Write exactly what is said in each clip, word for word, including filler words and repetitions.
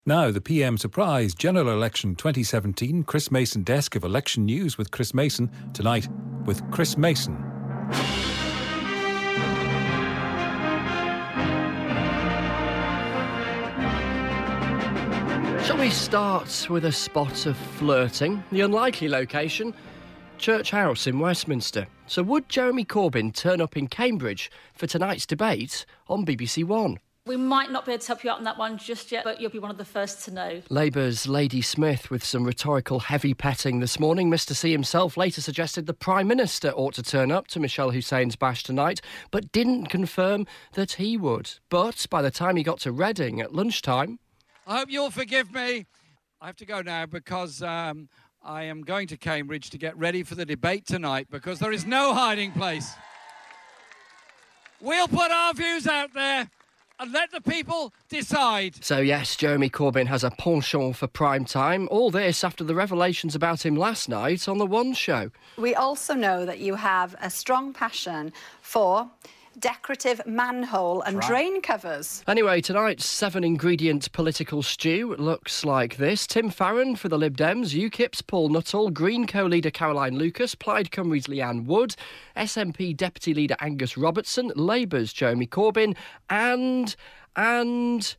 Now, the P M Surprise General Election twenty seventeen Chris Mason Desk of Election News with Chris Mason. Tonight with Chris Mason. Shall we start with a spot of flirting? The unlikely location, Church House in Westminster. So would Jeremy Corbyn turn up in Cambridge for tonight's debate on B B C One? We might not be able to help you out on that one just yet, but you'll be one of the first to know. Labour's Lady Smith with some rhetorical heavy petting this morning. Mister C himself later suggested the Prime Minister ought to turn up to Michelle Hussein's bash tonight, but didn't confirm that he would. But by the time he got to Reading at lunchtime... I hope you'll forgive me. I have to go now because um, I am going to Cambridge to get ready for the debate tonight because there is no hiding place. We'll put our views out there and let the people decide. So yes, Jeremy Corbyn has a penchant for prime time. All this after the revelations about him last night on The One Show. We also know that you have a strong passion for decorative manhole and drain covers. Anyway, tonight's seven-ingredient political stew looks like this. Tim Farron for the Lib Dems, UKIP's Paul Nuttall, Green co-leader Caroline Lucas, Plaid Cymru's Leanne Wood, S N P Deputy Leader Angus Robertson, Labour's Jeremy Corbyn, and... and...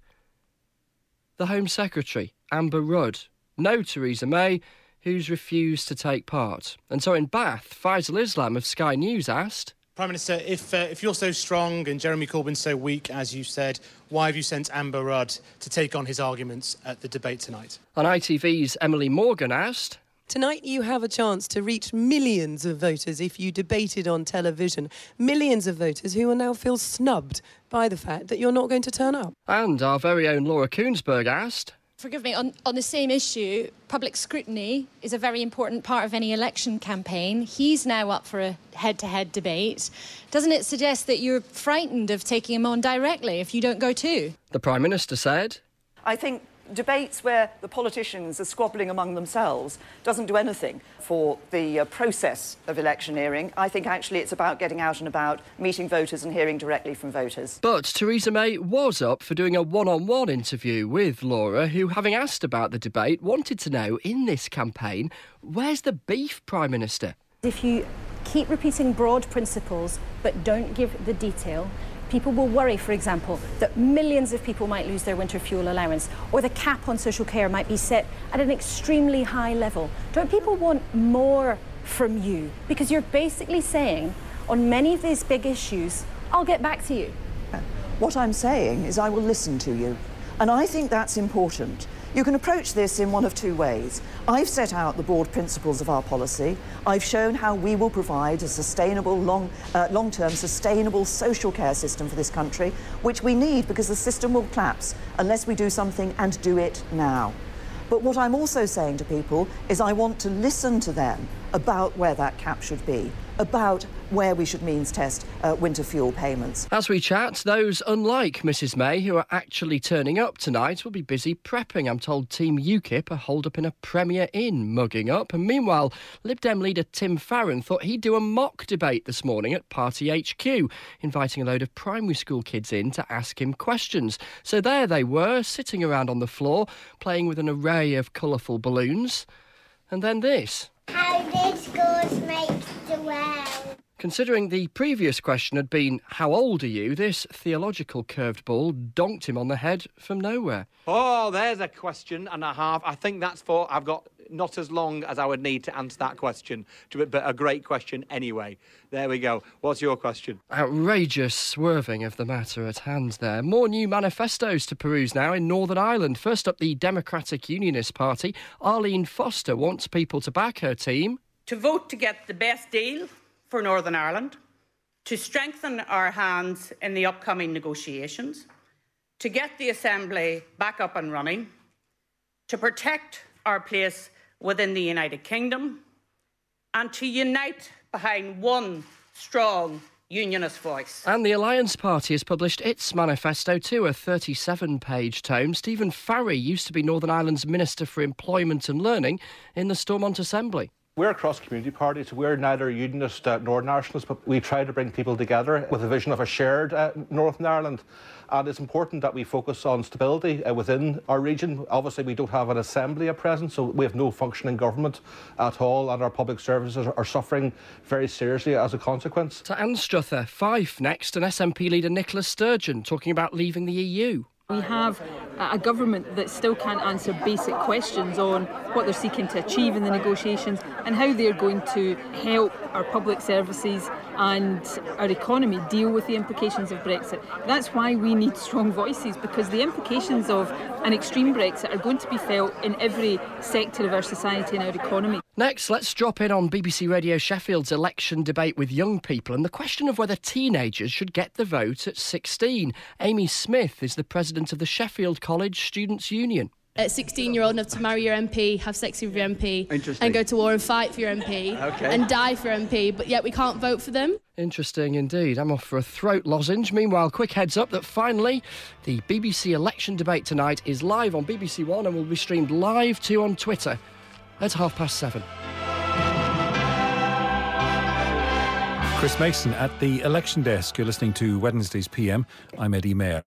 the Home Secretary, Amber Rudd. No Theresa May, who's refused to take part. And so in Bath, Faisal Islam of Sky News asked... Prime Minister, if uh, if you're so strong and Jeremy Corbyn's so weak, as you said, why have you sent Amber Rudd to take on his arguments at the debate tonight? On I T V's Emily Morgan asked... Tonight you have a chance to reach millions of voters if you debated on television. Millions of voters who will now feel snubbed by the fact that you're not going to turn up. And our very own Laura Koonsberg asked... Forgive me, on, on the same issue, public scrutiny is a very important part of any election campaign. He's now up for a head-to-head debate. Doesn't it suggest that you're frightened of taking him on directly if you don't go too? The Prime Minister said... I think debates where the politicians are squabbling among themselves doesn't do anything for the uh, process of electioneering. I think actually it's about getting out and about, meeting voters and hearing directly from voters. But Theresa May was up for doing a one-on-one interview with Laura, who, having asked about the debate, wanted to know, in this campaign, where's the beef, Prime Minister? If you keep repeating broad principles but don't give the detail, people will worry, for example, that millions of people might lose their winter fuel allowance, or the cap on social care might be set at an extremely high level. Don't people want more from you? Because you're basically saying, on many of these big issues, I'll get back to you. What I'm saying is I will listen to you. And I think that's important. You can approach this in one of two ways. I've set out the broad principles of our policy. I've shown how we will provide a sustainable, long, uh, long-term, sustainable social care system for this country, which we need because the system will collapse unless we do something and do it now. But what I'm also saying to people is I want to listen to them about where that cap should be, about where we should means test uh, winter fuel payments. As we chat, those unlike Missus May who are actually turning up tonight will be busy prepping. I'm told Team UKIP are holed up in a Premier Inn mugging up. And meanwhile, Lib Dem leader Tim Farron thought he'd do a mock debate this morning at Party H Q, inviting a load of primary school kids in to ask him questions. So there they were, sitting around on the floor, playing with an array of colourful balloons. And then this. How did schools make the world? Considering the previous question had been, how old are you, this theological curved ball donked him on the head from nowhere. Oh, there's a question and a half. I think that's for, I've got not as long as I would need to answer that question, but a great question anyway. There we go. What's your question? Outrageous swerving of the matter at hand there. More new manifestos to peruse now in Northern Ireland. First up, the Democratic Unionist Party. Arlene Foster wants people to back her team. To vote to get the best deal for Northern Ireland, to strengthen our hands in the upcoming negotiations, to get the Assembly back up and running, to protect our place within the United Kingdom, and to unite behind one strong unionist voice. And the Alliance Party has published its manifesto too, a thirty-seven page tome. Stephen Farry used to be Northern Ireland's Minister for Employment and Learning in the Stormont Assembly. We're a cross-community party, so we're neither unionist uh, nor nationalist, but we try to bring people together with a vision of a shared uh, Northern Ireland. And it's important that we focus on stability uh, within our region. Obviously, we don't have an assembly at present, so we have no functioning government at all, and our public services are suffering very seriously as a consequence. To Anstruther, Fife next, and S N P leader Nicola Sturgeon talking about leaving the E U. We have a government that still can't answer basic questions on what they're seeking to achieve in the negotiations and how they're going to help our public services and our economy deal with the implications of Brexit. That's why we need strong voices, because the implications of an extreme Brexit are going to be felt in every sector of our society and our economy. Next, let's drop in on B B C Radio Sheffield's election debate with young people and the question of whether teenagers should get the vote at sixteen. Amy Smith is the president of the Sheffield College Students' Union. At sixteen, you're old enough to marry your M P, have sex with your M P, and go to war and fight for your M P, okay. and die for your M P, but yet we can't vote for them. Interesting indeed. I'm off for a throat lozenge. Meanwhile, quick heads up that finally the B B C election debate tonight is live on B B C One and will be streamed live too on Twitter at half past seven. Chris Mason at the election desk. You're listening to Wednesday's P M. I'm Eddie Mayer.